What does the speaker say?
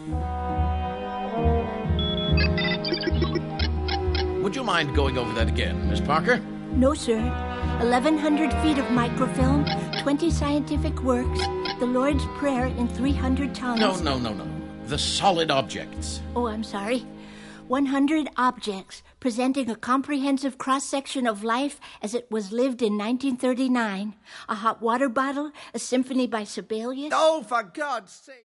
Would you mind going over that again, Miss Parker? No, sir. 1,100 feet of microfilm, 20 scientific works, the Lord's Prayer in 300 tongues. No. The solid objects. Oh, I'm sorry. 100 objects presenting a comprehensive cross-section of life as it was lived in 1939. A hot water bottle, a symphony by Sibelius. Oh, for God's sake!